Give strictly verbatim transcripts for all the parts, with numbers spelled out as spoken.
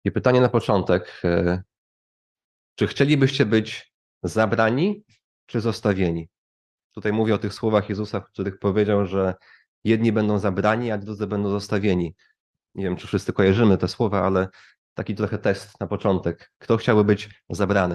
I pytanie na początek. e, Czy chcielibyście być zabrani, czy zostawieni? Tutaj mówię o tych słowach Jezusa, w których powiedział, że jedni będą zabrani, a drudzy będą zostawieni. Nie wiem, czy wszyscy kojarzymy te słowa, ale taki trochę test na początek. Kto chciałby być zabrany?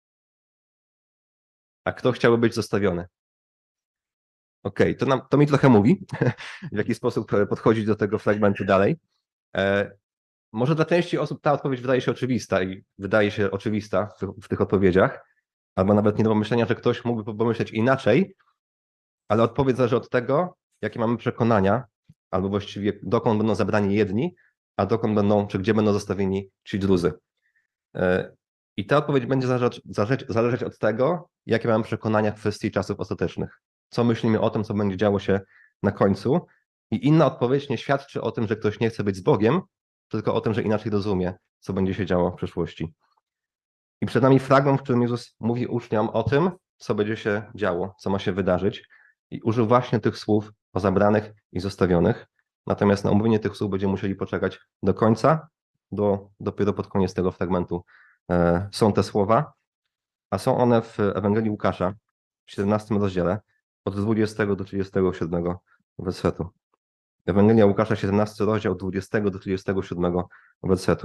A kto chciałby być zostawiony? Okej, to, nam, to mi trochę mówi, w jaki sposób e, podchodzić do tego fragmentu dalej. E, może dla części osób ta odpowiedź wydaje się oczywista i wydaje się oczywista w, tych- w tych odpowiedziach, albo nawet nie do pomyślenia, że ktoś mógłby pomyśleć inaczej, ale odpowiedź zależy od tego, jakie mamy przekonania, albo właściwie dokąd będą zabrani jedni, a dokąd będą, czy gdzie będą zostawieni ci drudzy. E, I ta odpowiedź będzie zależeć, zależeć, zależeć od tego, jakie mamy przekonania w kwestii czasów ostatecznych. Co myślimy o tym, co będzie działo się na końcu. I inna odpowiedź nie świadczy o tym, że ktoś nie chce być z Bogiem, tylko o tym, że inaczej rozumie, co będzie się działo w przyszłości. I przed nami fragment, w którym Jezus mówi uczniom o tym, co będzie się działo, co ma się wydarzyć. I użył właśnie tych słów o zabranych i zostawionych. Natomiast na omówienie tych słów będziemy musieli poczekać do końca, do, dopiero pod koniec tego fragmentu e, są te słowa, a są one w Ewangelii Łukasza w siedemnastym rozdziale od dwudziestego do trzydziestego siódmego wersetu. Ewangelia Łukasza, siedemnasty rozdział, od dwudziestego do trzydziestego siódmego wersetu.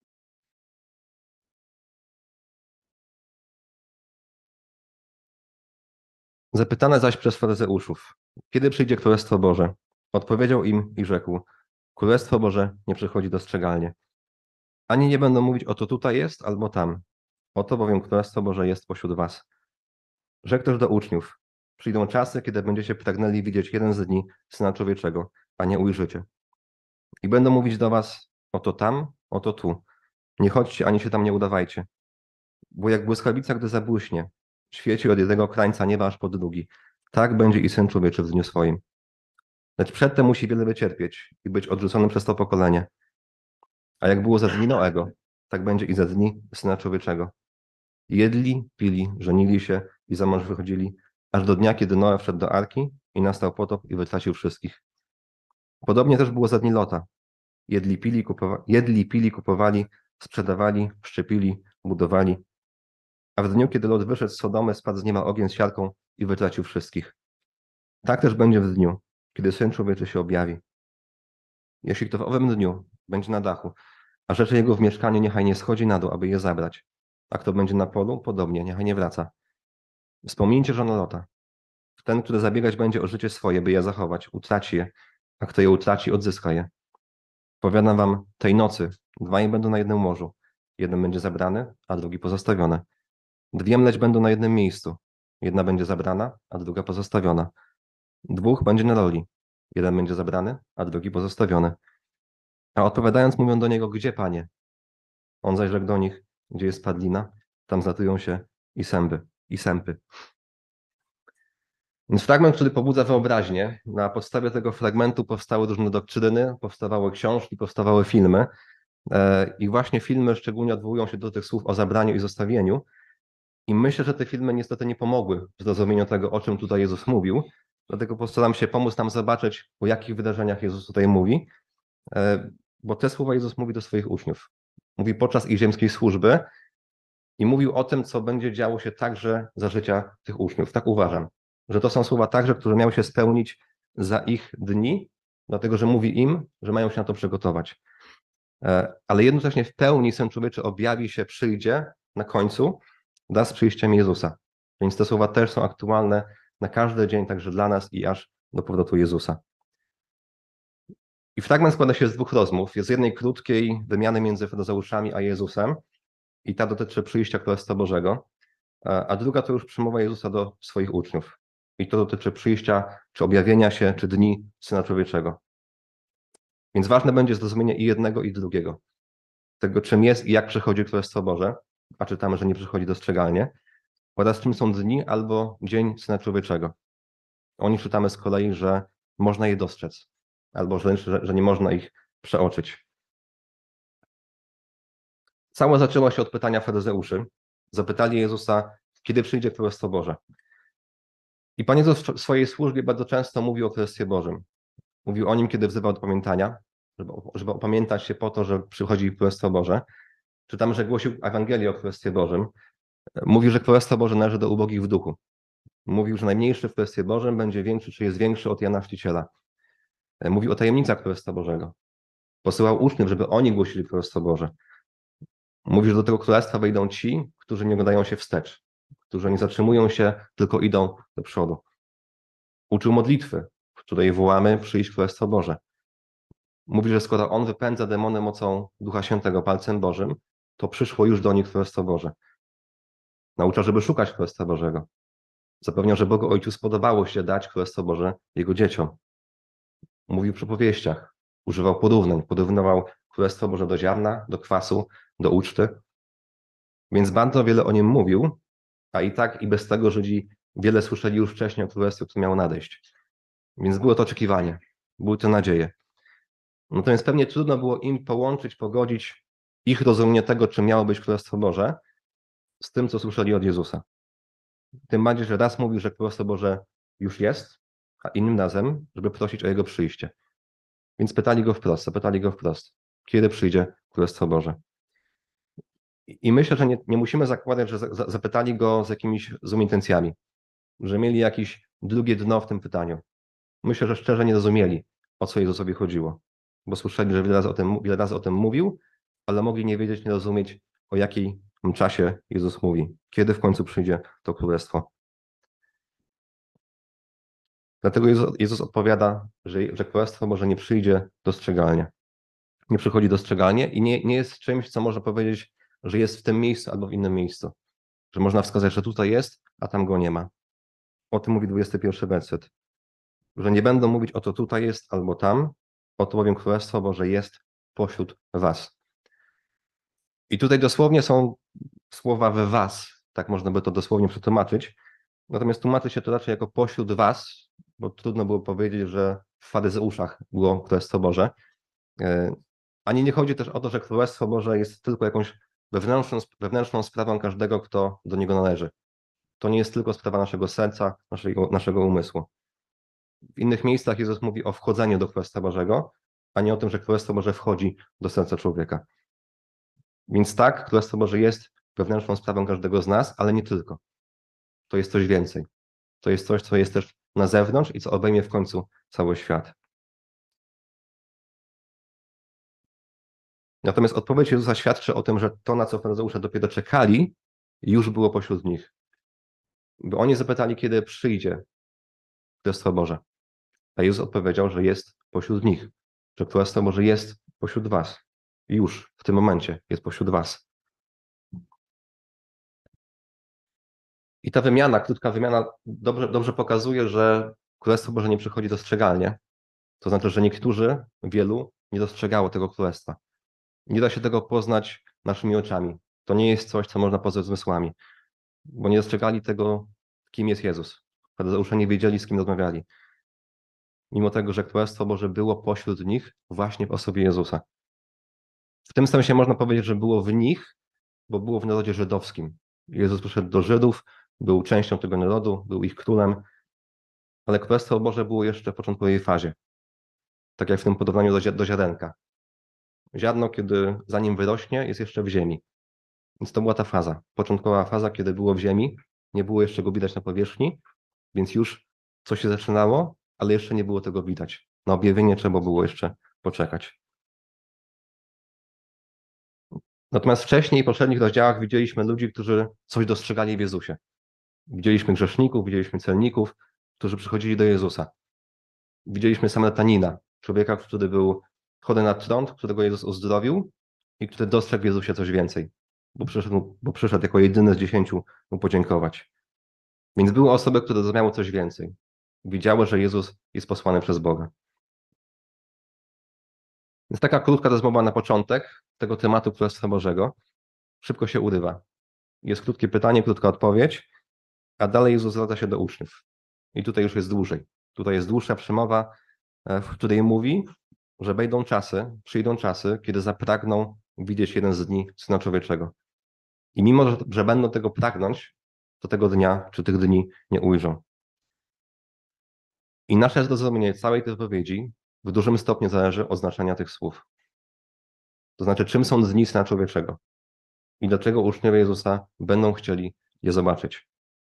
Zapytane zaś przez faryzeuszów, kiedy przyjdzie Królestwo Boże? Odpowiedział im i rzekł, Królestwo Boże nie przychodzi dostrzegalnie. Ani nie będą mówić, oto tutaj jest, albo tam. Oto bowiem Królestwo Boże jest pośród was. Rzekł też do uczniów, przyjdą czasy, kiedy będziecie pragnęli widzieć jeden z dni Syna Człowieczego, a nie ujrzycie. I będą mówić do was, oto tam, oto tu. Nie chodźcie, ani się tam nie udawajcie. Bo jak błyskawica, gdy zabłyśnie, świeci od jednego krańca nieba aż po drugi, tak będzie i Syn Człowieczy w dniu swoim. Lecz przedtem musi wiele wycierpieć i być odrzuconym przez to pokolenie. A jak było za dni Noego, tak będzie i za dni Syna Człowieczego. Jedli, pili, żenili się i za mąż wychodzili, aż do dnia, kiedy Noe wszedł do arki i nastał potop i wytracił wszystkich. Podobnie też było za dni Lota. Jedli, pili, kupowa- jedli, pili, kupowali, sprzedawali, szczepili, budowali. A w dniu, kiedy Lot wyszedł z Sodomy, spadł z nieba ogień z siarką i wytracił wszystkich. Tak też będzie w dniu, kiedy Syn Człowieczy się objawi. Jeśli kto w owym dniu będzie na dachu, a rzeczy jego w mieszkaniu, niechaj nie schodzi na dół, aby je zabrać. A kto będzie na polu, podobnie, niechaj nie wraca. Wspomnijcie żonę Lota. Ten, który zabiegać będzie o życie swoje, by je zachować, utraci je, a kto je utraci, odzyska je. Powiadam wam, tej nocy dwaj będą na jednym morzu. Jeden będzie zabrany, a drugi pozostawiony. Dwie mleć będą na jednym miejscu. Jedna będzie zabrana, a druga pozostawiona. Dwóch będzie na roli. Jeden będzie zabrany, a drugi pozostawiony. A odpowiadając mówią do niego, gdzie, panie? On zaś rzekł do nich, gdzie jest padlina, tam zlatują się i sępy, i sępy. Więc fragment, który pobudza wyobraźnię. Na podstawie tego fragmentu powstały różne doktryny, powstawały książki, powstawały filmy. E, I właśnie filmy szczególnie odwołują się do tych słów o zabraniu i zostawieniu. I myślę, że te filmy niestety nie pomogły w zrozumieniu tego, o czym tutaj Jezus mówił. Dlatego postaram się pomóc nam zobaczyć, o jakich wydarzeniach Jezus tutaj mówi. E, Bo te słowa Jezus mówi do swoich uczniów. Mówi podczas ich ziemskiej służby i mówił o tym, co będzie działo się także za życia tych uczniów. Tak uważam, że to są słowa także, które miały się spełnić za ich dni, dlatego że mówi im, że mają się na to przygotować. E, Ale jednocześnie w pełni Syn Człowieczy objawi się, przyjdzie na końcu wraz z przyjściem Jezusa. Więc te słowa też są aktualne na każdy dzień, także dla nas i aż do powrotu Jezusa. I fragment składa się z dwóch rozmów. Jest jednej krótkiej wymiany między faryzeuszami a Jezusem i ta dotyczy przyjścia Królestwa Bożego, a druga to już przemowa Jezusa do swoich uczniów. I to dotyczy przyjścia, czy objawienia się, czy dni Syna Człowieczego. Więc ważne będzie zrozumienie i jednego, i drugiego. Tego, czym jest i jak przychodzi Królestwo Boże, a czytamy, że nie przychodzi dostrzegalnie, oraz czym są dni albo dzień Syna Człowieczego. O nich czytamy z kolei, że można je dostrzec, albo wręcz, że, że nie można ich przeoczyć. Całe zaczęło się od pytania faryzeuszy. Zapytali Jezusa, kiedy przyjdzie Królestwo Boże. I Pan Jezus w swojej służbie bardzo często mówił o Królestwie Bożym. Mówił o nim, kiedy wzywał do pamiętania, żeby, żeby opamiętać się po to, że przychodzi Królestwo Boże. czytamy, że głosił Ewangelię o Królestwie Bożym. Mówił, że Królestwo Boże należy do ubogich w duchu. Mówił, że najmniejszy w Królestwie Bożym będzie większy, czy jest większy od Jana Chrzciciela. Mówił o tajemnicach Królestwa Bożego. Posyłał uczniów, żeby oni głosili Królestwo Boże. Mówił, że do tego Królestwa wejdą ci, którzy nie oglądają się wstecz, którzy nie zatrzymują się, tylko idą do przodu. Uczył modlitwy, w której wołamy: przyjść Królestwo Boże. Mówi, że skoro On wypędza demony mocą Ducha Świętego palcem Bożym, to przyszło już do nich Królestwo Boże. Nauczał, żeby szukać Królestwa Bożego. Zapewniał, że Bogu Ojcu spodobało się dać Królestwo Boże Jego dzieciom. Mówił w przypowieściach, używał porównań, porównywał Królestwo Boże do ziarna, do kwasu, do uczty. Więc bardzo wiele o nim mówił, a i tak i bez tego Żydzi wiele słyszeli już wcześniej o Królestwie, które miało nadejść. Więc było to oczekiwanie, były to nadzieje. Natomiast pewnie trudno było im połączyć, pogodzić ich rozumienie tego, czym miało być Królestwo Boże, z tym, co słyszeli od Jezusa. Tym bardziej, że raz mówił, że Królestwo Boże już jest, a innym razem, żeby prosić o Jego przyjście. Więc pytali Go wprost, zapytali Go wprost, kiedy przyjdzie Królestwo Boże. I myślę, że nie, nie musimy zakładać, że za, zapytali Go z jakimiś złymi intencjami, że mieli jakieś drugie dno w tym pytaniu. Myślę, że szczerze nie rozumieli, o co Jezusowi chodziło, bo słyszeli, że wiele razy o tym, wiele razy o tym mówił, ale mogli nie wiedzieć, nie rozumieć, o jakim czasie Jezus mówi, kiedy w końcu przyjdzie to Królestwo. Dlatego Jezus, Jezus odpowiada, że, że Królestwo może nie przyjdzie dostrzegalnie. Nie przychodzi dostrzegalnie i nie, nie jest czymś, co można powiedzieć, że jest w tym miejscu albo w innym miejscu. Że można wskazać, że tutaj jest, a tam go nie ma. O tym mówi dwudziesty pierwszy werset. Że nie będą mówić, oto tutaj jest albo tam, oto bowiem Królestwo Boże jest pośród was. I tutaj dosłownie są słowa we was, tak można by to dosłownie przetłumaczyć. Natomiast tłumaczy się to raczej jako pośród was, bo trudno było powiedzieć, że w faryzeuszach było Królestwo Boże. Ani nie chodzi też o to, że Królestwo Boże jest tylko jakąś wewnętrzną, wewnętrzną sprawą każdego, kto do niego należy. To nie jest tylko sprawa naszego serca, naszego, naszego umysłu. W innych miejscach Jezus mówi o wchodzeniu do Królestwa Bożego, a nie o tym, że Królestwo Boże wchodzi do serca człowieka. Więc tak, Królestwo Boże jest wewnętrzną sprawą każdego z nas, ale nie tylko. To jest coś więcej. To jest coś, co jest też na zewnątrz i co obejmie w końcu cały świat. Natomiast odpowiedź Jezusa świadczy o tym, że to, na co faryzeusze dopiero czekali, już było pośród nich. Bo oni zapytali, kiedy przyjdzie Królestwo Boże. A Jezus odpowiedział, że jest pośród nich, że Królestwo Boże jest pośród was. Już w tym momencie jest pośród was. I ta wymiana, krótka wymiana dobrze, dobrze pokazuje, że Królestwo Boże nie przychodzi dostrzegalnie. To znaczy, że niektórzy, wielu nie dostrzegało tego Królestwa. Nie da się tego poznać naszymi oczami. To nie jest coś, co można poznać zmysłami, bo nie dostrzegali tego, kim jest Jezus. Faryzeusze nie wiedzieli, z kim rozmawiali. Mimo tego, że Królestwo Boże było pośród nich właśnie w osobie Jezusa. W tym sensie można powiedzieć, że było w nich, bo było w narodzie żydowskim. Jezus przyszedł do Żydów, był częścią tego narodu, był ich królem, ale Królestwo Boże było jeszcze w początkowej fazie. Tak jak w tym porównaniu do, do ziarenka. Ziarno, kiedy zanim wyrośnie, jest jeszcze w ziemi. Więc to była ta faza, początkowa faza, kiedy było w ziemi, nie było jeszcze go widać na powierzchni, więc już coś się zaczynało, ale jeszcze nie było tego widać. Na objawienie trzeba było jeszcze poczekać. Natomiast wcześniej, w poprzednich rozdziałach widzieliśmy ludzi, którzy coś dostrzegali w Jezusie. Widzieliśmy grzeszników, widzieliśmy celników, którzy przychodzili do Jezusa. Widzieliśmy Samarytanina, człowieka, który był chory na trąd, którego Jezus uzdrowił i który dostrzegł w Jezusie coś więcej, bo przyszedł, bo przyszedł jako jedyny z dziesięciu mu podziękować. Więc były osoby, które zrozumiały coś więcej. Widziały, że Jezus jest posłany przez Boga. Więc taka krótka rozmowa na początek tego tematu Królestwa Bożego szybko się urywa. Jest krótkie pytanie, krótka odpowiedź, a dalej Jezus zwraca się do uczniów. I tutaj już jest dłużej. Tutaj jest dłuższa przemowa, w której mówi, że wejdą czasy, przyjdą czasy, kiedy zapragną widzieć jeden z dni Syna Człowieczego. I mimo, że, że będą tego pragnąć, to tego dnia czy tych dni nie ujrzą. I nasze zrozumienie całej tej wypowiedzi w dużym stopniu zależy od znaczenia tych słów. To znaczy, czym są dni Syna Człowieczego? i dlaczego uczniowie Jezusa będą chcieli je zobaczyć.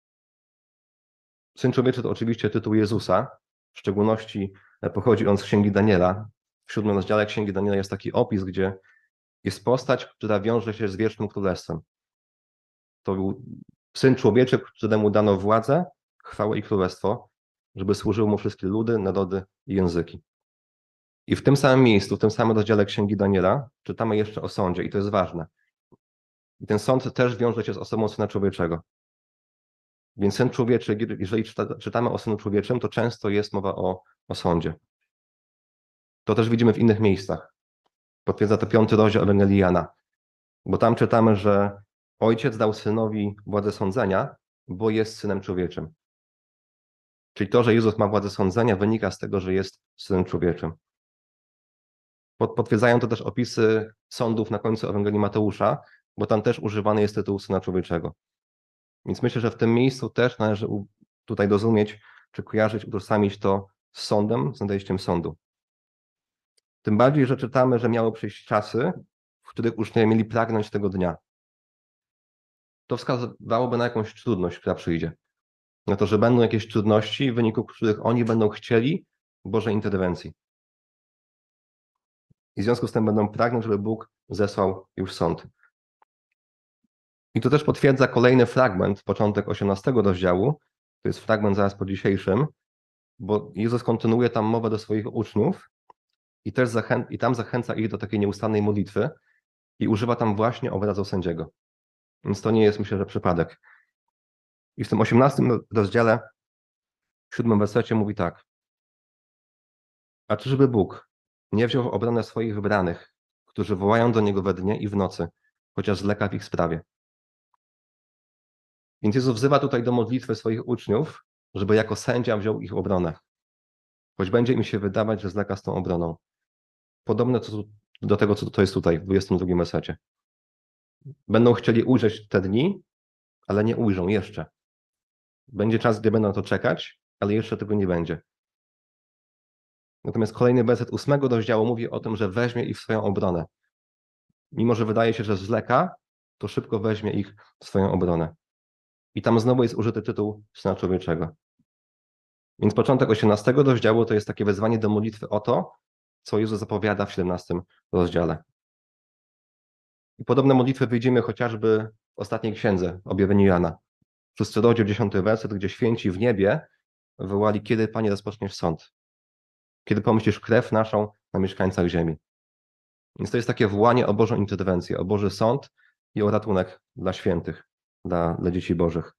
Syn Człowieczy to oczywiście tytuł Jezusa, w szczególności pochodzi on z Księgi Daniela. W siódmym rozdziale Księgi Daniela jest taki opis, gdzie jest postać, która wiąże się z wiecznym królestwem. To był Syn Człowieczy, któremu dano władzę, chwałę i królestwo, żeby służyły mu wszystkie ludy, narody i języki. I w tym samym miejscu, w tym samym rozdziale Księgi Daniela czytamy jeszcze o sądzie i to jest ważne. I ten sąd też wiąże się z osobą Syna Człowieczego. Więc Syn Człowieczy, jeżeli czyta, czytamy o Synu Człowieczym, to często jest mowa o, o sądzie. To też widzimy w innych miejscach. Potwierdza to piąty rozdział Ewangelii Jana, bo tam czytamy, że Ojciec dał Synowi władzę sądzenia, bo jest Synem Człowieczym. Czyli to, że Jezus ma władzę sądzenia, wynika z tego, że jest Synem Człowieczym. Potwierdzają to też opisy sądów na końcu Ewangelii Mateusza, bo tam też używany jest tytuł Syna Człowieczego. Więc myślę, że w tym miejscu też należy tutaj rozumieć, czy kojarzyć, utożsamić to z sądem, z nadejściem sądu. Tym bardziej, że czytamy, że miały przyjść czasy, w których uczniowie mieli pragnąć tego dnia. To wskazywałoby na jakąś trudność, która przyjdzie. Na to, że będą jakieś trudności, w wyniku których oni będą chcieli Bożej interwencji. I w związku z tym będą pragnąć, żeby Bóg zesłał już sąd. I to też potwierdza kolejny fragment, początek osiemnastego rozdziału, to jest fragment zaraz po dzisiejszym, bo Jezus kontynuuje tam mowę do swoich uczniów i też zachę- i tam zachęca ich do takiej nieustannej modlitwy i używa tam właśnie obrazu sędziego. Więc to nie jest, myślę, że przypadek. I w tym osiemnastym rozdziale, w siódmym wersecie mówi tak. A czyżby Bóg nie wziął w obronę swoich wybranych, którzy wołają do Niego we dnie i w nocy, chociaż zleka w ich sprawie? Więc Jezus wzywa tutaj do modlitwy swoich uczniów, żeby jako sędzia wziął ich obronę. Choć będzie im się wydawać, że zleka z tą obroną. Podobne do tego, co to jest tutaj, w dwudziestym drugim wersecie. Będą chcieli ujrzeć te dni, ale nie ujrzą jeszcze. Będzie czas, gdy będą na to czekać, ale jeszcze tego nie będzie. Natomiast kolejny werset ósmego rozdziału mówi o tym, że weźmie ich w swoją obronę. Mimo że wydaje się, że zwleka, to szybko weźmie ich w swoją obronę. I tam znowu jest użyty tytuł Syna Człowieczego. Więc początek osiemnastego rozdziału to jest takie wezwanie do modlitwy o to, co Jezus zapowiada w siedemnastym rozdziale. I podobne modlitwy widzimy chociażby w ostatniej księdze, Objawieniu Jana. Szósty rozdział, dziesiąty werset, gdzie święci w niebie wołali, kiedy, Panie, rozpoczniesz sąd? Kiedy pomyślisz krew naszą na mieszkańcach ziemi? Więc to jest takie wołanie o Bożą interwencję, o Boży sąd i o ratunek dla świętych, dla, dla dzieci Bożych.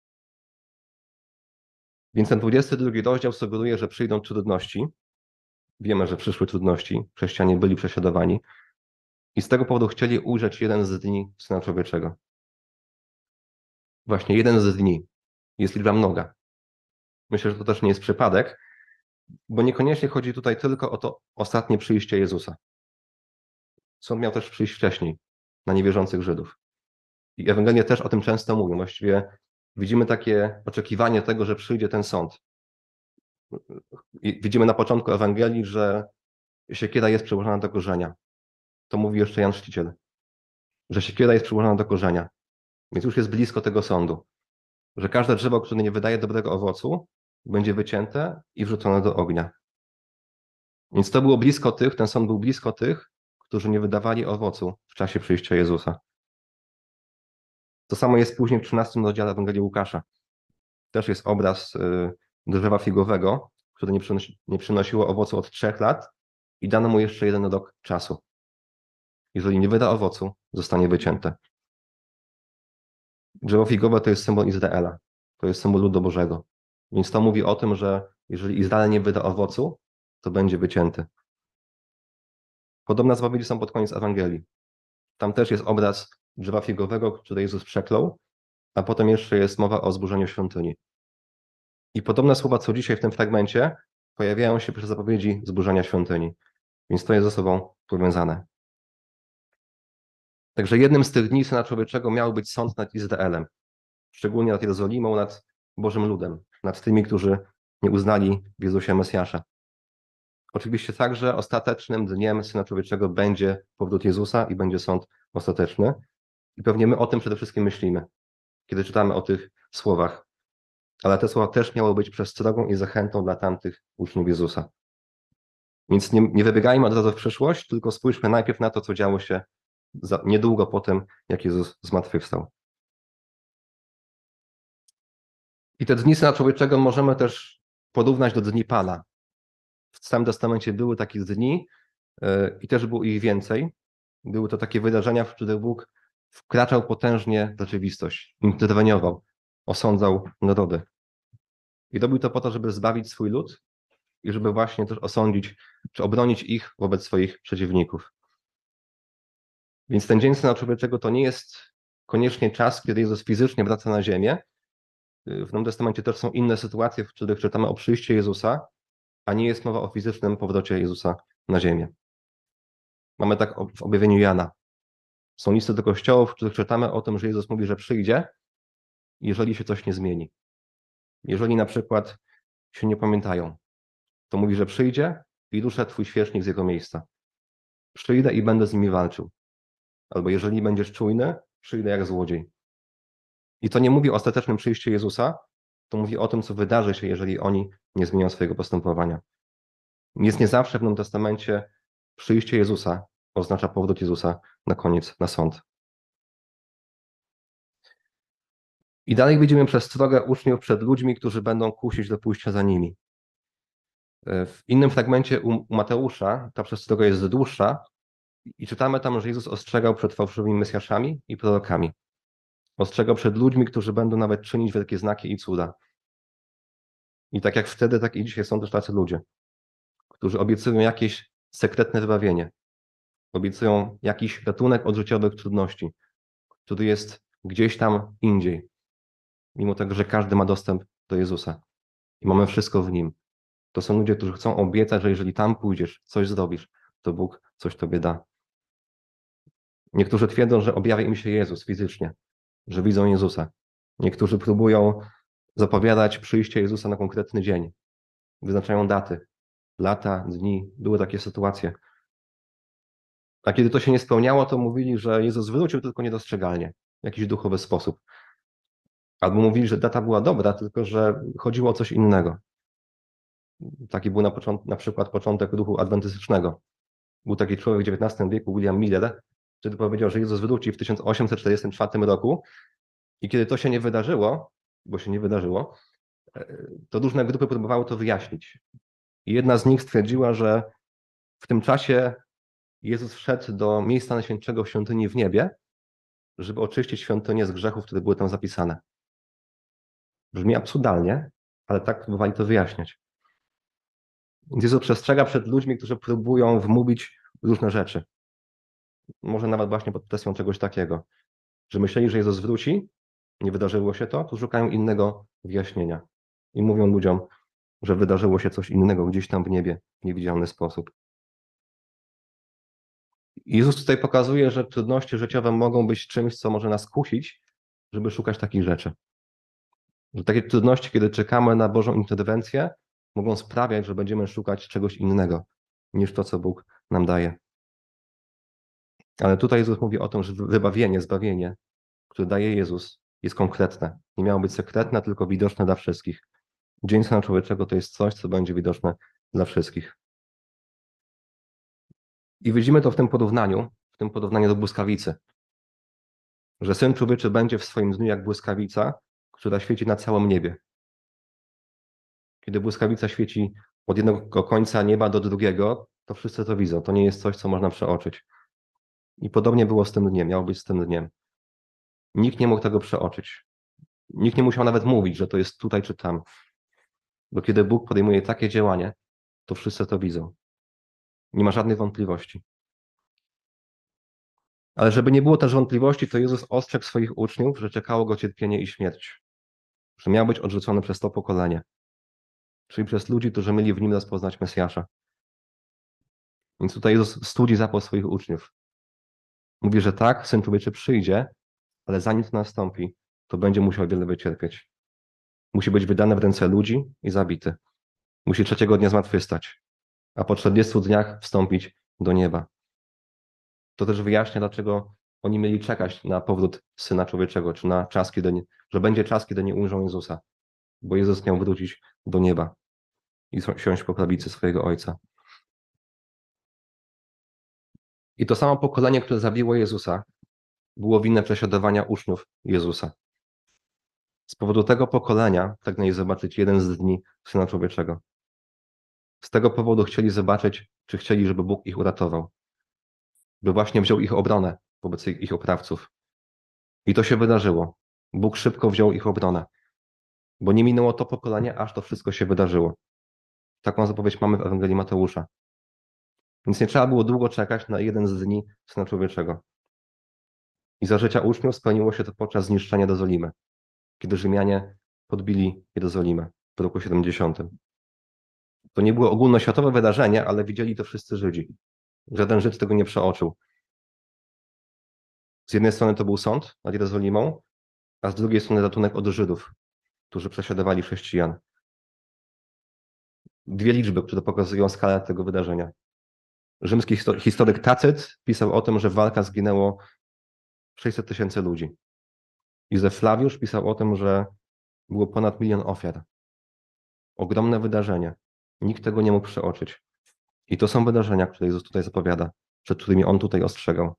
Więc ten dwudziesty drugi rozdział sugeruje, że przyjdą trudności. Wiemy, że przyszły trudności. Chrześcijanie byli prześladowani. I z tego powodu chcieli ujrzeć jeden z dni Syna Człowieczego. Właśnie jeden z dni. Jest liczba mnoga. Myślę, że to też nie jest przypadek, bo niekoniecznie chodzi tutaj tylko o to ostatnie przyjście Jezusa. Sąd miał też przyjść wcześniej, na niewierzących Żydów. I Ewangelie też o tym często mówią. Właściwie widzimy takie oczekiwanie tego, że przyjdzie ten sąd. I widzimy na początku Ewangelii, że siekiera jest przyłożona do korzenia. To mówi jeszcze Jan Chrzciciel, że siekiera jest przyłożona do korzenia. Więc już jest blisko tego sądu. Że każde drzewo, które nie wydaje dobrego owocu, będzie wycięte i wrzucone do ognia. Więc to było blisko tych, ten sąd był blisko tych, którzy nie wydawali owocu w czasie przyjścia Jezusa. To samo jest później w trzynastym rozdziale Ewangelii Łukasza. Też jest obraz y, drzewa figowego, które nie, przynosi, nie przynosiło owocu od trzech lat i dano mu jeszcze jeden rok czasu. Jeżeli nie wyda owocu, zostanie wycięte. Drzewo figowe to jest symbol Izraela. To jest symbol ludu Bożego. Więc to mówi o tym, że jeżeli Izrael nie wyda owocu, to będzie wycięty. Podobne zapowiedzi są pod koniec Ewangelii. Tam też jest obraz drzewa figowego, które Jezus przeklął, a potem jeszcze jest mowa o zburzeniu świątyni. I podobne słowa, co dzisiaj w tym fragmencie, pojawiają się przy zapowiedzi zburzenia świątyni. Więc to jest ze sobą powiązane. Także jednym z tych dni Syna Człowieczego miał być sąd nad Izraelem, szczególnie nad Jerozolimą, nad Bożym ludem, nad tymi, którzy nie uznali w Jezusie Mesjasza. Oczywiście także ostatecznym dniem Syna Człowieczego będzie powrót Jezusa i będzie sąd ostateczny. I pewnie my o tym przede wszystkim myślimy, kiedy czytamy o tych słowach. Ale te słowa też miały być przestrogą i zachętą dla tamtych uczniów Jezusa. Więc nie, nie wybiegajmy od razu w przyszłość, tylko spójrzmy najpierw na to, co działo się za, niedługo po tym, jak Jezus zmartwychwstał. I te dni Syna Człowieczego możemy też porównać do dni Pana. W Starym Testamencie były takie dni yy, i też było ich więcej. Były to takie wydarzenia, w których Bóg wkraczał potężnie w rzeczywistość, interweniował, osądzał narody. I robił to po to, żeby zbawić swój lud i żeby właśnie też osądzić, czy obronić ich wobec swoich przeciwników. Więc ten dzień Syna Człowieczego to nie jest koniecznie czas, kiedy Jezus fizycznie wraca na ziemię. W Nowym Testamencie też są inne sytuacje, w których czytamy o przyjściu Jezusa, a nie jest mowa o fizycznym powrocie Jezusa na ziemię. Mamy tak w objawieniu Jana. Są listy do kościołów, w których czytamy o tym, że Jezus mówi, że przyjdzie, jeżeli się coś nie zmieni. Jeżeli na przykład się nie pamiętają, to mówi, że przyjdzie i ruszę twój świecznik z jego miejsca. Przyjdę i będę z nimi walczył. Albo jeżeli będziesz czujny, przyjdę jak złodziej. I to nie mówi o ostatecznym przyjściu Jezusa, to mówi o tym, co wydarzy się, jeżeli oni nie zmienią swojego postępowania. Jest nie zawsze w Nowym Testamencie przyjście Jezusa oznacza powrót Jezusa na koniec, na sąd. I dalej widzimy przestrogę uczniów przed ludźmi, którzy będą kusić do pójścia za nimi. W innym fragmencie u Mateusza ta przestroga jest dłuższa i czytamy tam, że Jezus ostrzegał przed fałszywymi mesjaszami i prorokami. Ostrzegał przed ludźmi, którzy będą nawet czynić wielkie znaki i cuda. I tak jak wtedy, tak i dzisiaj są też tacy ludzie, którzy obiecują jakieś sekretne wybawienie. Obiecują jakiś ratunek od życiowych trudności, który jest gdzieś tam indziej. Mimo tego, że każdy ma dostęp do Jezusa i mamy wszystko w Nim. To są ludzie, którzy chcą obiecać, że jeżeli tam pójdziesz, coś zrobisz, to Bóg coś tobie da. Niektórzy twierdzą, że objawia im się Jezus fizycznie, że widzą Jezusa. Niektórzy próbują zapowiadać przyjście Jezusa na konkretny dzień. Wyznaczają daty, lata, dni. Były takie sytuacje. A kiedy to się nie spełniało, to mówili, że Jezus wrócił tylko niedostrzegalnie, w jakiś duchowy sposób. Albo mówili, że data była dobra, tylko że chodziło o coś innego. Taki był na, począt, na przykład początek ruchu adwentystycznego. Był taki człowiek w dziewiętnastym wieku, William Miller, który powiedział, że Jezus wróci w tysiąc osiemset czterdziestym czwartym roku i kiedy to się nie wydarzyło, bo się nie wydarzyło, to różne grupy próbowały to wyjaśnić. I jedna z nich stwierdziła, że w tym czasie Jezus wszedł do miejsca najświętszego w świątyni w niebie, żeby oczyścić świątynię z grzechów, które były tam zapisane. Brzmi absurdalnie, ale tak próbowali to wyjaśniać. Więc Jezus przestrzega przed ludźmi, którzy próbują wmówić różne rzeczy. Może nawet właśnie pod presją czegoś takiego, że myśleli, że Jezus wróci, nie wydarzyło się to, to szukają innego wyjaśnienia. I mówią ludziom, że wydarzyło się coś innego gdzieś tam w niebie, w niewidzialny sposób. I Jezus tutaj pokazuje, że trudności życiowe mogą być czymś, co może nas kusić, żeby szukać takich rzeczy. Że takie trudności, kiedy czekamy na Bożą interwencję, mogą sprawiać, że będziemy szukać czegoś innego niż to, co Bóg nam daje. Ale tutaj Jezus mówi o tym, że wybawienie, zbawienie, które daje Jezus, jest konkretne. Nie miało być sekretne, tylko widoczne dla wszystkich. Dzień Syna Człowieczego to jest coś, co będzie widoczne dla wszystkich. I widzimy to w tym porównaniu, w tym porównaniu do błyskawicy. Że Syn Człowieczy będzie w swoim dniu jak błyskawica, która świeci na całym niebie. Kiedy błyskawica świeci od jednego końca nieba do drugiego, to wszyscy to widzą. To nie jest coś, co można przeoczyć. I podobnie było z tym dniem, miało być z tym dniem. Nikt nie mógł tego przeoczyć. Nikt nie musiał nawet mówić, że to jest tutaj czy tam. Bo kiedy Bóg podejmuje takie działanie, to wszyscy to widzą. Nie ma żadnych wątpliwości. Ale żeby nie było też wątpliwości, to Jezus ostrzegł swoich uczniów, że czekało go cierpienie i śmierć. Że miał być odrzucony przez to pokolenie. Czyli przez ludzi, którzy mieli w nim rozpoznać Mesjasza. Więc tutaj Jezus studzi zapał swoich uczniów. Mówi, że tak, Syn Człowieczy przyjdzie, ale zanim to nastąpi, to będzie musiał wiele wycierpieć. Musi być wydany w ręce ludzi i zabity. Musi trzeciego dnia zmartwychwstać, a po czterdziestu dniach wstąpić do nieba. To też wyjaśnia, dlaczego Oni mieli czekać na powrót Syna Człowieczego, czy na czas, kiedy nie, że będzie czas, kiedy nie ujrzą Jezusa, bo Jezus miał wrócić do nieba i siąść po prawicy swojego Ojca. I to samo pokolenie, które zabiło Jezusa, było winne prześladowania uczniów Jezusa. Z powodu tego pokolenia pragnęli zobaczyć jeden z dni Syna Człowieczego. Z tego powodu chcieli zobaczyć, czy chcieli, żeby Bóg ich uratował, by właśnie wziął ich obronę wobec ich oprawców. I to się wydarzyło. Bóg szybko wziął ich obronę, bo nie minęło to pokolenie, aż to wszystko się wydarzyło. Taką zapowiedź mamy w Ewangelii Mateusza. Więc nie trzeba było długo czekać na jeden z dni Syna Człowieczego. I za życia uczniów spełniło się to podczas zniszczenia Jerozolimy, kiedy Rzymianie podbili Jerozolimę w roku siedemdziesiątym. To nie było ogólnoświatowe wydarzenie, ale widzieli to wszyscy Żydzi. Żaden Żyd tego nie przeoczył. Z jednej strony to był sąd nad Jerozolimą, a z drugiej strony ratunek od Żydów, którzy prześladowali chrześcijan. Dwie liczby, które pokazują skalę tego wydarzenia. Rzymski historyk Tacyt pisał o tym, że w walkach zginęło sześćset tysięcy ludzi. Józef Flawiusz pisał o tym, że było ponad milion ofiar. Ogromne wydarzenie. Nikt tego nie mógł przeoczyć. I to są wydarzenia, które Jezus tutaj zapowiada, przed którymi On tutaj ostrzegał.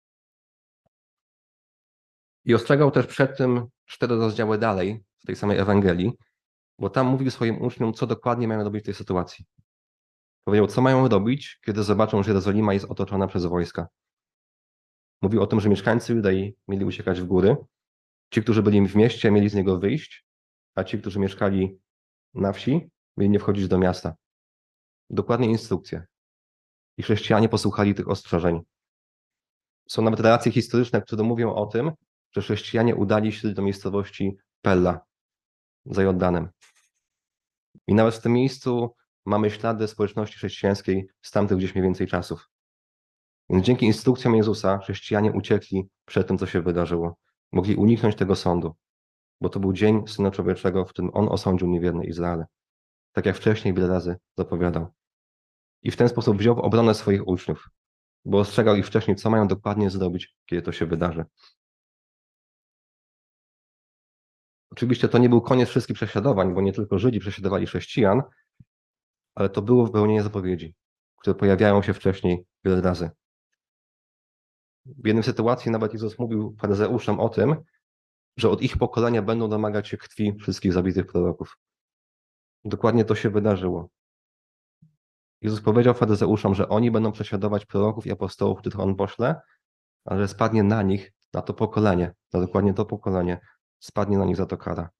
I ostrzegał też przed tym cztery rozdziały dalej w tej samej Ewangelii, bo tam mówił swoim uczniom, co dokładnie mają robić w tej sytuacji. Powiedział, co mają robić, kiedy zobaczą, że Jerozolima jest otoczona przez wojska. Mówił o tym, że mieszkańcy Judei mieli uciekać w góry, ci, którzy byli w mieście, mieli z niego wyjść, a ci, którzy mieszkali na wsi, mieli nie wchodzić do miasta. Dokładnie instrukcje. I chrześcijanie posłuchali tych ostrzeżeń. Są nawet relacje historyczne, które mówią o tym, że chrześcijanie udali się do miejscowości Pella za Jordanem. I nawet w tym miejscu mamy ślady społeczności chrześcijańskiej z tamtych gdzieś mniej więcej czasów. Więc dzięki instrukcjom Jezusa chrześcijanie uciekli przed tym, co się wydarzyło. Mogli uniknąć tego sądu, bo to był dzień Syna Człowieczego, w którym On osądził niewierny Izrael. Tak jak wcześniej wiele razy zapowiadał. I w ten sposób wziął w obronę swoich uczniów, bo ostrzegał ich wcześniej, co mają dokładnie zrobić, kiedy to się wydarzy. Oczywiście to nie był koniec wszystkich prześladowań, bo nie tylko Żydzi prześladowali chrześcijan, ale to było wypełnienie zapowiedzi, które pojawiają się wcześniej wiele razy. W jednej sytuacji nawet Jezus mówił faryzeuszom o tym, że od ich pokolenia będą domagać się krwi wszystkich zabitych proroków. Dokładnie to się wydarzyło. Jezus powiedział faryzeuszom, że oni będą prześladować proroków i apostołów, których On pośle, ale spadnie na nich, na to pokolenie, na dokładnie to pokolenie, spadnie na nich za to kara.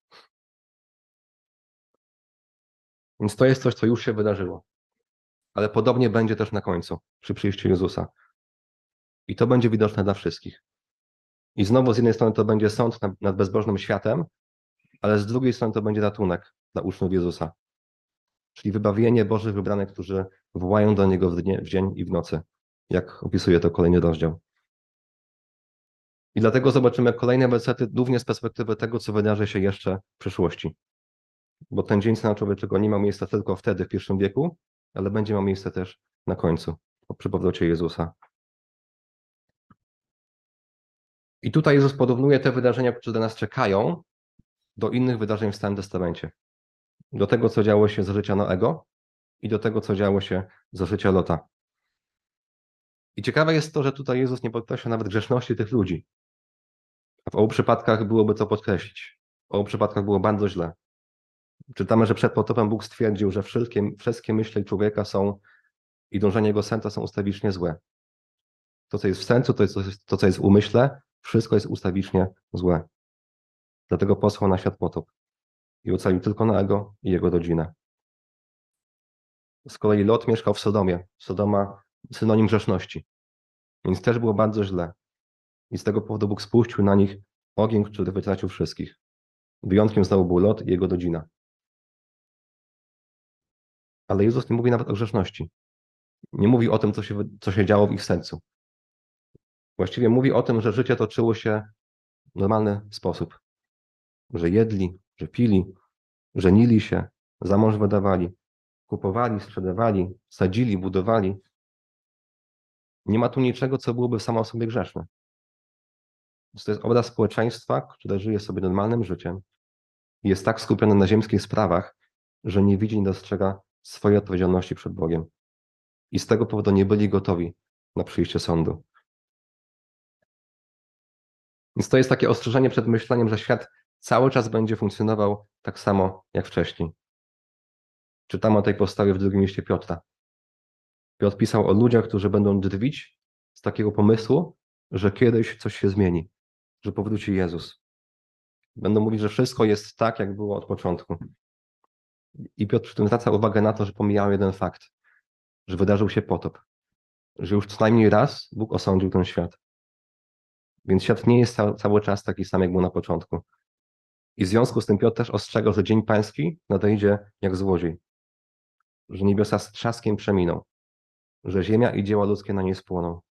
Więc to jest coś, co już się wydarzyło. Ale podobnie będzie też na końcu, przy przyjściu Jezusa. I to będzie widoczne dla wszystkich. I znowu z jednej strony to będzie sąd nad, nad bezbożnym światem, ale z drugiej strony to będzie ratunek dla uczniów Jezusa. Czyli wybawienie Bożych wybranych, którzy wołają do Niego w, dnie, w dzień i w nocy, jak opisuje to kolejny rozdział. I dlatego zobaczymy kolejne wersety również z perspektywy tego, co wydarzy się jeszcze w przyszłości. Bo ten dzień Syna Człowieczego nie miał miejsca tylko wtedy, w pierwszym wieku, ale będzie miał miejsce też na końcu, przy powrocie Jezusa. I tutaj Jezus porównuje te wydarzenia, które nas czekają, do innych wydarzeń w Starym Testamencie. Do tego, co działo się za życia Noego i do tego, co działo się za życia Lota. I ciekawe jest to, że tutaj Jezus nie podkreśla nawet grzeszności tych ludzi. A w obu przypadkach byłoby to podkreślić. W obu przypadkach było bardzo źle. Czytamy, że przed potopem Bóg stwierdził, że wszystkie, wszystkie myśli człowieka są i dążenia jego serca są ustawicznie złe. To, co jest w sercu, to, jest, to, co jest w umyśle, wszystko jest ustawicznie złe. Dlatego posłał na świat potop i ocalił tylko Noego i jego rodzinę. Z kolei Lot mieszkał w Sodomie. Sodoma synonim grzeszności. Więc też było bardzo źle. I z tego powodu Bóg spuścił na nich ogień, który wytracił wszystkich. Wyjątkiem znowu był Lot i jego rodzina. Ale Jezus nie mówi nawet o grzeszności. Nie mówi o tym, co się, co się działo w ich sercu. Właściwie mówi o tym, że życie toczyło się w normalny sposób. Że jedli, że pili, żenili się, za mąż wydawali, kupowali, sprzedawali, sadzili, budowali. Nie ma tu niczego, co byłoby samo sobie grzeszne. To jest obraz społeczeństwa, które żyje sobie normalnym życiem i jest tak skupione na ziemskich sprawach, że nie widzi, nie dostrzega swojej odpowiedzialności przed Bogiem. I z tego powodu nie byli gotowi na przyjście sądu. Więc to jest takie ostrzeżenie przed myśleniem, że świat cały czas będzie funkcjonował tak samo jak wcześniej. Czytamy o tej postawie w drugim liście Piotra. Piotr pisał o ludziach, którzy będą drwić z takiego pomysłu, że kiedyś coś się zmieni, że powróci Jezus. Będą mówić, że wszystko jest tak, jak było od początku. I Piotr przy tym zwraca uwagę na to, że pomijał jeden fakt, że wydarzył się potop, że już co najmniej raz Bóg osądził ten świat. Więc świat nie jest cały czas taki sam, jak był na początku. I w związku z tym Piotr też ostrzegał, że dzień pański nadejdzie jak złodziej, że niebiosa z trzaskiem przeminą, że ziemia i dzieła ludzkie na niej spłoną.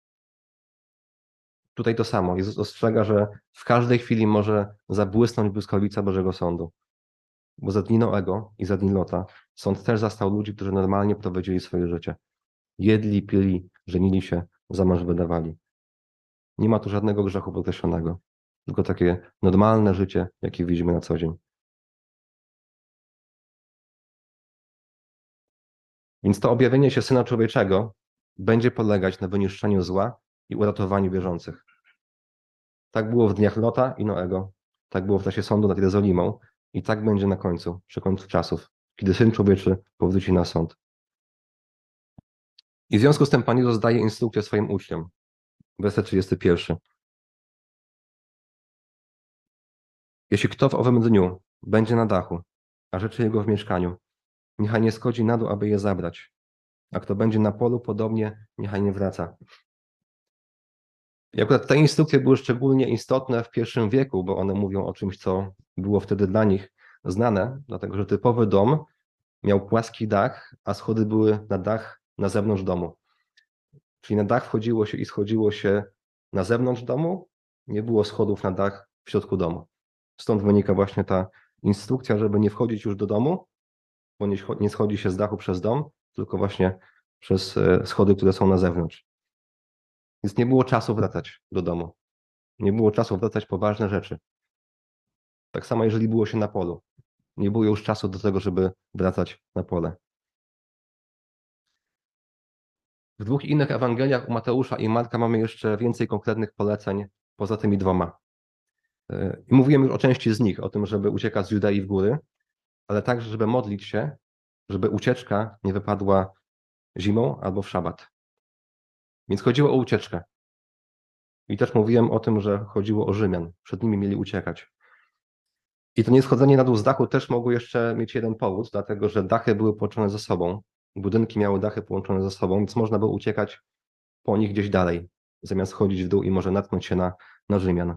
Tutaj to samo. Jezus ostrzega, że w każdej chwili może zabłysnąć błyskawica Bożego Sądu. Bo za dni Noego i za dni Lota sąd też zastał ludzi, którzy normalnie prowadzili swoje życie. Jedli, pili, żenili się, za mąż wydawali. Nie ma tu żadnego grzechu podkreślonego, tylko takie normalne życie, jakie widzimy na co dzień. Więc to objawienie się Syna Człowieczego będzie polegać na wyniszczeniu zła i uratowaniu wierzących. Tak było w dniach Lota i Noego, tak było w czasie sądu nad Jerozolimą i tak będzie na końcu, przy końcu czasów, kiedy Syn Człowieczy powróci na sąd. I w związku z tym Pan Jezus daje instrukcję swoim uczniom. Werset trzydziesty pierwszy. Jeśli kto w owym dniu będzie na dachu, a rzeczy jego w mieszkaniu, niechaj nie schodzi na dół, aby je zabrać. A kto będzie na polu, podobnie niechaj nie wraca. I akurat te instrukcje były szczególnie istotne w pierwszym wieku, bo one mówią o czymś, co było wtedy dla nich znane, dlatego że typowy dom miał płaski dach, a schody były na dach na zewnątrz domu. Czyli na dach wchodziło się i schodziło się na zewnątrz domu, nie było schodów na dach w środku domu. Stąd wynika właśnie ta instrukcja, żeby nie wchodzić już do domu, bo nie, nie schodzi się z dachu przez dom, tylko właśnie przez schody, które są na zewnątrz. Więc nie było czasu wracać do domu. Nie było czasu wracać po ważne rzeczy. Tak samo, jeżeli było się na polu. Nie było już czasu do tego, żeby wracać na pole. W dwóch innych Ewangeliach, u Mateusza i Marka, mamy jeszcze więcej konkretnych poleceń poza tymi dwoma. I mówiłem już o części z nich, o tym, żeby uciekać z Judei w góry, ale także, żeby modlić się, żeby ucieczka nie wypadła zimą albo w szabat. Więc chodziło o ucieczkę. I też mówiłem o tym, że chodziło o Rzymian. Przed nimi mieli uciekać. I to nieschodzenie na dół z dachu też mogło jeszcze mieć jeden powód, dlatego że dachy były połączone ze sobą. Budynki miały dachy połączone ze sobą, więc można było uciekać po nich gdzieś dalej, zamiast chodzić w dół i może natknąć się na, na Rzymian.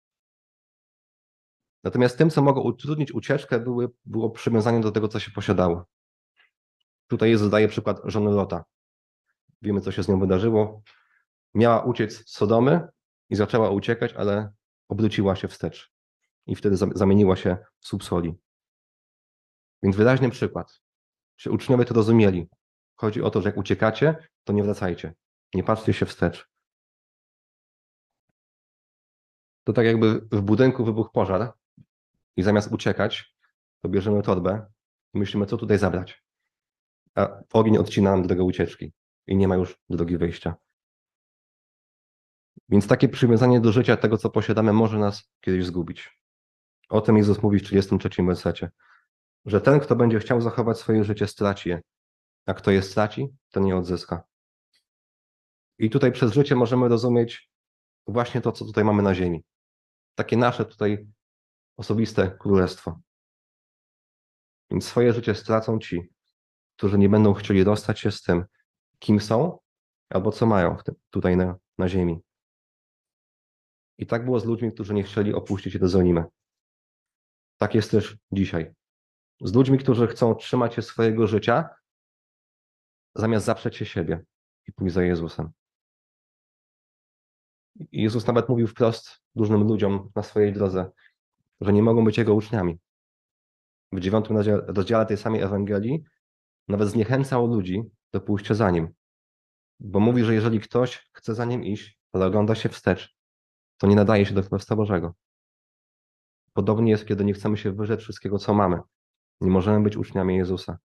Natomiast tym, co mogło utrudnić ucieczkę, były, było przywiązanie do tego, co się posiadało. Tutaj Jezus daje przykład żony Lota. Wiemy, co się z nią wydarzyło. Miała uciec z Sodomy i zaczęła uciekać, ale obróciła się wstecz. I wtedy zamieniła się w słup soli. Więc wyraźny przykład. Czy uczniowie to rozumieli? Chodzi o to, że jak uciekacie, to nie wracajcie. Nie patrzcie się wstecz. To tak jakby w budynku wybuchł pożar i zamiast uciekać, to bierzemy torbę i myślimy, co tutaj zabrać. A ogień odcina nam drogę ucieczki i nie ma już drogi wyjścia. Więc takie przywiązanie do życia, tego co posiadamy, może nas kiedyś zgubić. O tym Jezus mówi w trzydziestym trzecim wersecie, że ten, kto będzie chciał zachować swoje życie, straci je, a kto je straci, ten je odzyska. I tutaj przez życie możemy rozumieć właśnie to, co tutaj mamy na ziemi. Takie nasze tutaj osobiste królestwo. Więc swoje życie stracą ci, którzy nie będą chcieli rozstać się z tym, kim są albo co mają w tym, tutaj na, na ziemi. I tak było z ludźmi, którzy nie chcieli opuścić Jerozolimy. Tak jest też dzisiaj. Z ludźmi, którzy chcą trzymać się swojego życia, zamiast zaprzeć się siebie i pójść za Jezusem. I Jezus nawet mówił wprost różnym ludziom na swojej drodze, że nie mogą być Jego uczniami. W dziewiątym rozdziale tej samej Ewangelii nawet zniechęcał ludzi do pójścia za Nim. Bo mówi, że jeżeli ktoś chce za Nim iść, to ogląda się wstecz to nie nadaje się do Królestwa Bożego. Podobnie jest, kiedy nie chcemy się wyrzec wszystkiego, co mamy. Nie możemy być uczniami Jezusa.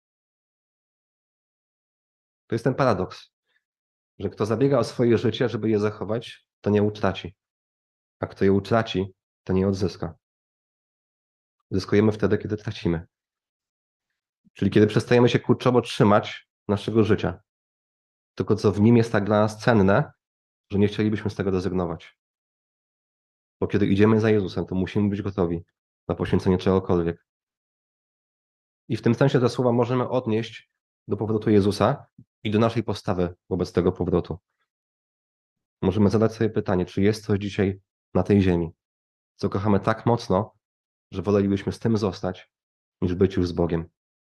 To jest ten paradoks, że kto zabiega o swoje życie, żeby je zachować, to nie utraci. A kto je utraci, to nie odzyska. Zyskujemy wtedy, kiedy tracimy. Czyli kiedy przestajemy się kurczowo trzymać naszego życia. Tylko co w nim jest tak dla nas cenne, że nie chcielibyśmy z tego rezygnować. Bo kiedy idziemy za Jezusem, to musimy być gotowi na poświęcenie czegokolwiek. I w tym sensie te słowa możemy odnieść do powrotu Jezusa i do naszej postawy wobec tego powrotu. Możemy zadać sobie pytanie, czy jest coś dzisiaj na tej ziemi, co kochamy tak mocno, że wolelibyśmy z tym zostać, niż być już z Bogiem.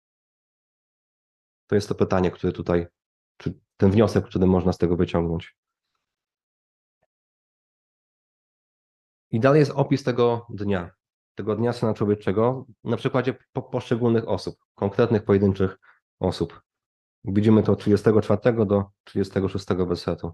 To jest to pytanie, które tutaj, czy ten wniosek, który można z tego wyciągnąć. I dalej jest opis tego dnia, tego dnia Syna Człowieczego na przykładzie po poszczególnych osób, konkretnych, pojedynczych osób. Widzimy to od trzydziestego czwartego do trzydziestego szóstego wersetu.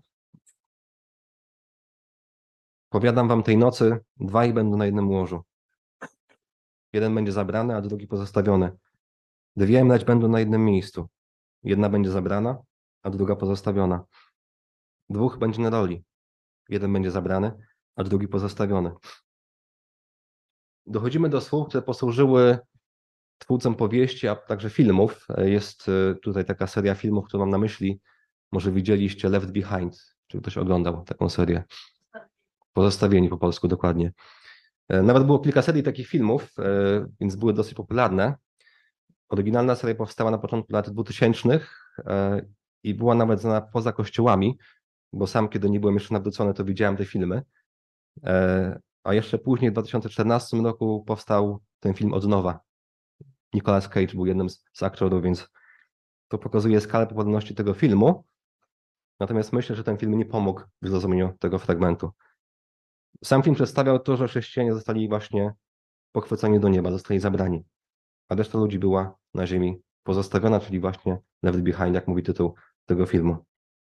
Powiadam wam tej nocy, dwaj będą na jednym łożu. Jeden będzie zabrany, a drugi pozostawiony. Dwie mleć będą na jednym miejscu. Jedna będzie zabrana, a druga pozostawiona. Dwóch będzie na roli. Jeden będzie zabrany, a drugi pozostawiony. Dochodzimy do słów, które posłużyły twórcom powieści, a także filmów. Jest tutaj taka seria filmów, którą mam na myśli. Może widzieliście Left Behind, czy ktoś oglądał taką serię. Pozostawieni po polsku, dokładnie. Nawet było kilka serii takich filmów, więc były dosyć popularne. Oryginalna seria powstała na początku lat dwutysięcznych i była nawet znana poza kościołami, bo sam, kiedy nie byłem jeszcze nawrócony, to widziałem te filmy. A jeszcze później, w dwa tysiące czternastym roku, powstał ten film od nowa. Nicolas Cage był jednym z, z aktorów, więc to pokazuje skalę popularności tego filmu. Natomiast myślę, że ten film nie pomógł w zrozumieniu tego fragmentu. Sam film przedstawiał to, że chrześcijanie zostali właśnie pochwyceni do nieba, zostali zabrani, a reszta ludzi była na ziemi pozostawiona, czyli właśnie left behind, jak mówi tytuł tego filmu.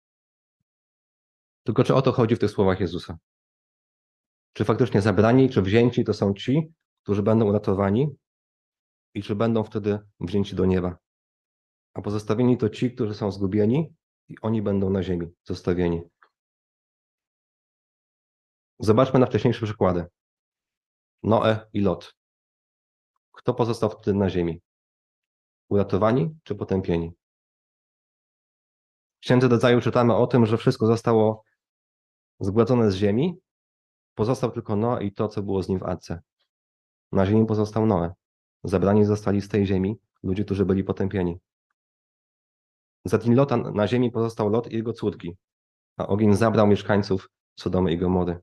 Tylko czy o to chodzi w tych słowach Jezusa? Czy faktycznie zabrani, czy wzięci to są ci, którzy będą uratowani i czy będą wtedy wzięci do nieba? A pozostawieni to ci, którzy są zgubieni i oni będą na ziemi zostawieni. Zobaczmy na wcześniejsze przykłady. Noe i Lot. Kto pozostał wtedy na ziemi? Uratowani czy potępieni? W Księdze Rodzaju czytamy o tym, że wszystko zostało zgładzone z ziemi, pozostał tylko Noe i to, co było z nim w arce. Na ziemi pozostał Noe. Zabrani zostali z tej ziemi ludzie, którzy byli potępieni. Za dni Lota na ziemi pozostał Lot i jego córki, a ogień zabrał mieszkańców Sodomy i Gomory.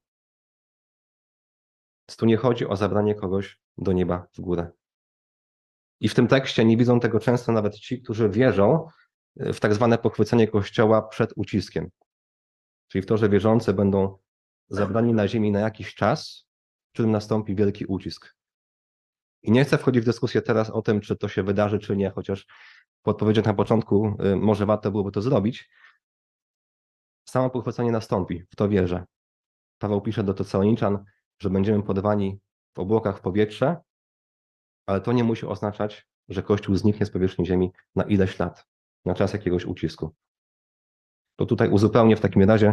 Więc tu nie chodzi o zabranie kogoś do nieba w górę. I w tym tekście nie widzą tego często nawet ci, którzy wierzą w tak zwane pochwycenie Kościoła przed uciskiem. Czyli w to, że wierzący będą zabrani na ziemi na jakiś czas, w którym nastąpi wielki ucisk. I nie chcę wchodzić w dyskusję teraz o tym, czy to się wydarzy, czy nie, chociaż po odpowiedziach na początku może warto byłoby to zrobić. Samo pochwycenie nastąpi, w to wierzę. Paweł pisze do Tesaloniczan, że będziemy podawani w obłokach w powietrze, ale to nie musi oznaczać, że Kościół zniknie z powierzchni ziemi na ileś lat, na czas jakiegoś ucisku. To tutaj uzupełnię w takim razie,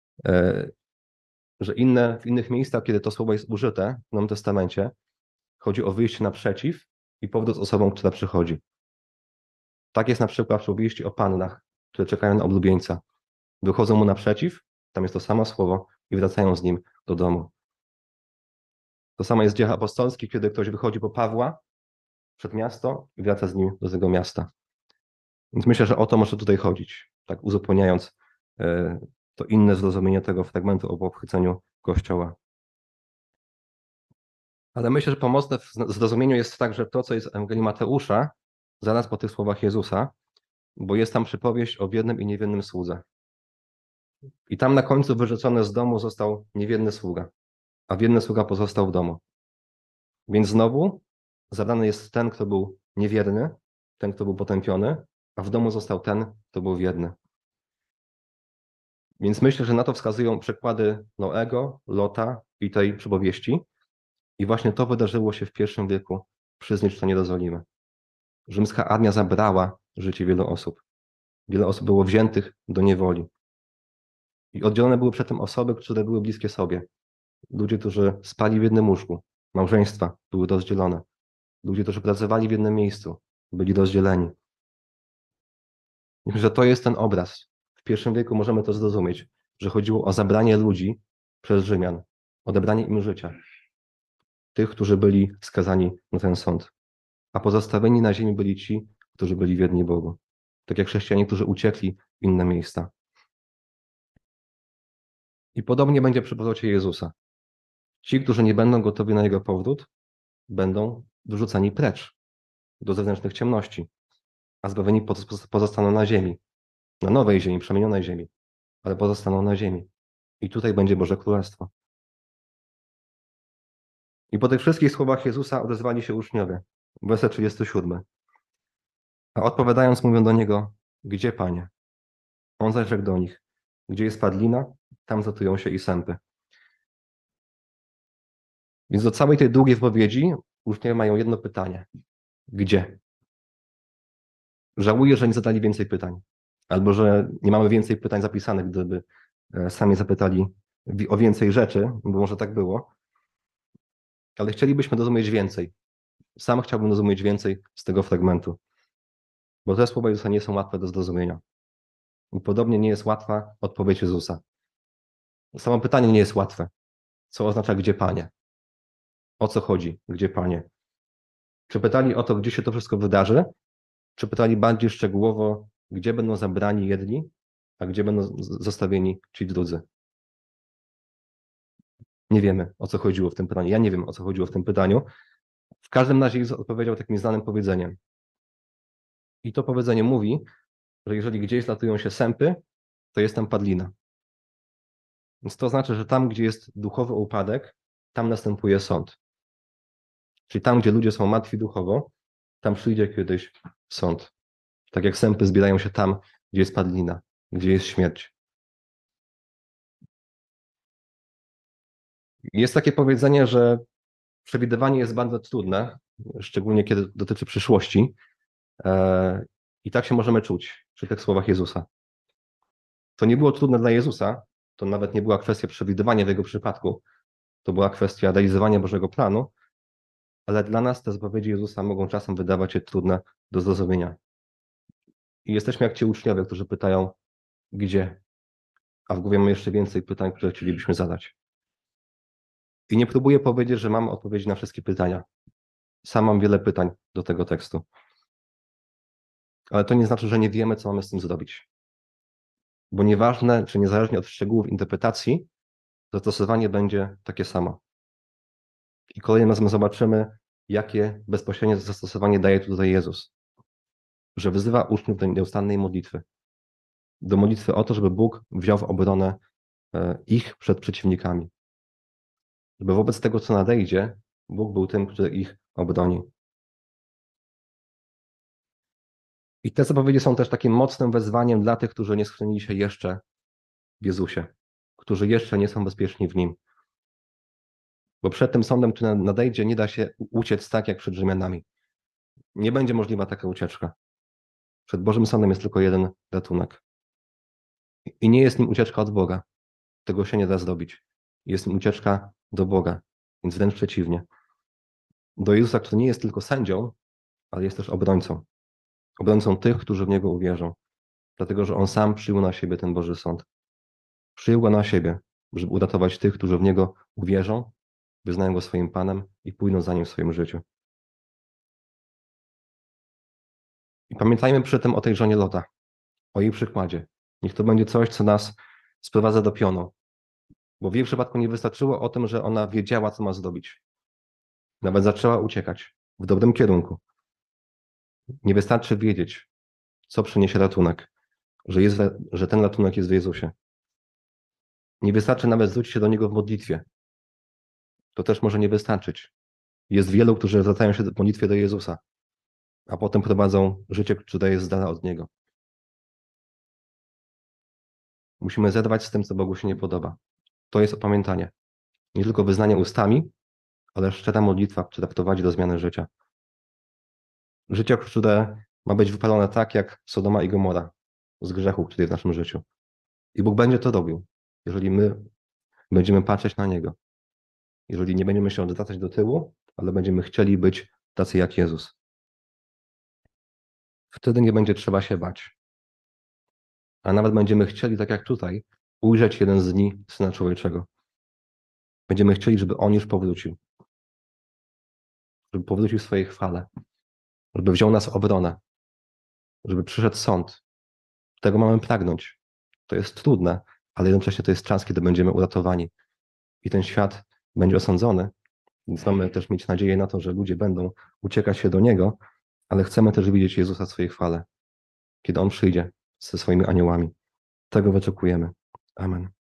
że inne, w innych miejscach, kiedy to słowo jest użyte w Nowym Testamencie, chodzi o wyjście naprzeciw i powrót z osobą, która przychodzi. Tak jest na przykład w opowieści o pannach, które czekają na oblubieńca. Wychodzą mu naprzeciw, tam jest to samo słowo i wracają z nim do domu. To samo jest w Dziejach Apostolskich, kiedy ktoś wychodzi po Pawła przed miasto i wraca z nim do tego miasta. Więc myślę, że o to może tutaj chodzić, tak uzupełniając to inne zrozumienie tego fragmentu o pochwyceniu Kościoła. Ale myślę, że pomocne w zrozumieniu jest także to, co jest w Ewangelii Mateusza, zaraz po tych słowach Jezusa, bo jest tam przypowieść o biednym i niewinnym słudze. I tam na końcu wyrzucony z domu został niewinny sługa, a wierny sługa pozostał w domu. Więc znowu zabrany jest ten, kto był niewierny, ten, kto był potępiony, a w domu został ten, kto był wierny. Więc myślę, że na to wskazują przykłady Noego, Lota i tej przypowieści. I właśnie to wydarzyło się w pierwszym wieku przy zniszczeniu Jerozolimy. Rzymska armia zabrała życie wielu osób. Wiele osób było wziętych do niewoli. I oddzielone były przy tym osoby, które były bliskie sobie. Ludzie, którzy spali w jednym łóżku. Małżeństwa były rozdzielone. Ludzie, którzy pracowali w jednym miejscu, byli rozdzieleni. Myślę, że to jest ten obraz. W pierwszym wieku możemy to zrozumieć, że chodziło o zabranie ludzi przez Rzymian, odebranie im życia. Tych, którzy byli skazani na ten sąd. A pozostawieni na ziemi byli ci, którzy byli wierni Bogu. Tak jak chrześcijanie, którzy uciekli w inne miejsca. I podobnie będzie przy powrocie Jezusa. Ci, którzy nie będą gotowi na Jego powrót, będą wyrzucani precz do zewnętrznych ciemności, a zbawieni pozostaną na ziemi, na nowej ziemi, przemienionej ziemi, ale pozostaną na ziemi. I tutaj będzie Boże Królestwo. I po tych wszystkich słowach Jezusa odezwali się uczniowie. Werset trzydziesty siódmy. A odpowiadając mówią do Niego, gdzie Panie? On zaś rzekł do nich, gdzie jest padlina, tam zatują się i sępy. Więc do całej tej długiej wypowiedzi uczniowie mają jedno pytanie. Gdzie? Żałuję, że nie zadali więcej pytań. Albo, że nie mamy więcej pytań zapisanych, gdyby sami zapytali o więcej rzeczy, bo może tak było. Ale chcielibyśmy rozumieć więcej. Sam chciałbym rozumieć więcej z tego fragmentu. Bo te słowa Jezusa nie są łatwe do zrozumienia. I podobnie nie jest łatwa odpowiedź Jezusa. Samo pytanie nie jest łatwe. Co oznacza gdzie Panie? O co chodzi? Gdzie Panie? Czy pytali o to, gdzie się to wszystko wydarzy? Czy pytali bardziej szczegółowo, gdzie będą zabrani jedni, a gdzie będą zostawieni ci drudzy? Nie wiemy, o co chodziło w tym pytaniu. Ja nie wiem, o co chodziło w tym pytaniu. W każdym razie Jezus odpowiedział takim znanym powiedzeniem. I to powiedzenie mówi, że jeżeli gdzieś latują się sępy, to jest tam padlina. Więc to znaczy, że tam, gdzie jest duchowy upadek, tam następuje sąd. Czyli tam, gdzie ludzie są martwi duchowo, tam przyjdzie kiedyś sąd. Tak jak sępy zbierają się tam, gdzie jest padlina, gdzie jest śmierć. Jest takie powiedzenie, że przewidywanie jest bardzo trudne, szczególnie kiedy dotyczy przyszłości. I tak się możemy czuć przy tych słowach Jezusa. To nie było trudne dla Jezusa, to nawet nie była kwestia przewidywania w Jego przypadku, to była kwestia realizowania Bożego planu, ale dla nas te zapowiedzi Jezusa mogą czasem wydawać się trudne do zrozumienia. I jesteśmy jak ci uczniowie, którzy pytają, gdzie? A w głowie mamy jeszcze więcej pytań, które chcielibyśmy zadać. I nie próbuję powiedzieć, że mam odpowiedzi na wszystkie pytania. Sam mam wiele pytań do tego tekstu. Ale to nie znaczy, że nie wiemy, co mamy z tym zrobić. Bo nieważne, czy niezależnie od szczegółów interpretacji, zastosowanie będzie takie samo. I kolejnym razem zobaczymy, jakie bezpośrednie zastosowanie daje tutaj Jezus. Że wyzywa uczniów do nieustannej modlitwy. Do modlitwy o to, żeby Bóg wziął w obronę ich przed przeciwnikami. Żeby wobec tego, co nadejdzie, Bóg był tym, który ich obroni. I te zapowiedzi są też takim mocnym wezwaniem dla tych, którzy nie schronili się jeszcze w Jezusie, którzy jeszcze nie są bezpieczni w Nim. Bo przed tym sądem, który nadejdzie, nie da się uciec tak, jak przed Rzymianami. Nie będzie możliwa taka ucieczka. Przed Bożym Sądem jest tylko jeden ratunek. I nie jest nim ucieczka od Boga. Tego się nie da zrobić. Jest nim ucieczka do Boga, więc wręcz przeciwnie. Do Jezusa, który nie jest tylko sędzią, ale jest też obrońcą. Obrońcą tych, którzy w Niego uwierzą. Dlatego, że On sam przyjął na siebie ten Boży Sąd. Przyjął go na siebie, żeby uratować tych, którzy w Niego uwierzą, wyznają Go swoim Panem i pójdą za Nim w swoim życiu. I pamiętajmy przy tym o tej żonie Lota, o jej przykładzie. Niech to będzie coś, co nas sprowadza do pionu. Bo w jej przypadku nie wystarczyło o tym, że ona wiedziała, co ma zrobić. Nawet zaczęła uciekać w dobrym kierunku. Nie wystarczy wiedzieć, co przyniesie ratunek, że, jest, że ten ratunek jest w Jezusie. Nie wystarczy nawet zwrócić się do Niego w modlitwie. To też może nie wystarczyć. Jest wielu, którzy zwracają się w modlitwie do Jezusa, a potem prowadzą życie, które jest z dala od Niego. Musimy zerwać z tym, co Bogu się nie podoba. To jest opamiętanie. Nie tylko wyznanie ustami, ale szczera modlitwa, która prowadzi do zmiany życia. Życie, które ma być wypalone tak, jak Sodoma i Gomora, z grzechu, który jest w naszym życiu. I Bóg będzie to robił, jeżeli my będziemy patrzeć na Niego. Jeżeli nie będziemy się odwracać do tyłu, ale będziemy chcieli być tacy jak Jezus. Wtedy nie będzie trzeba się bać. A nawet będziemy chcieli, tak jak tutaj, ujrzeć jeden z dni Syna Człowieczego. Będziemy chcieli, żeby On już powrócił. Żeby powrócił w swojej chwale. Żeby wziął nas w obronę. Żeby przyszedł sąd. Tego mamy pragnąć. To jest trudne, ale jednocześnie to jest czas, kiedy będziemy uratowani. I ten świat będzie osądzony. Więc mamy też mieć nadzieję na to, że ludzie będą uciekać się do Niego, ale chcemy też widzieć Jezusa w swojej chwale, kiedy On przyjdzie ze swoimi aniołami. Tego wyczekujemy. Amen.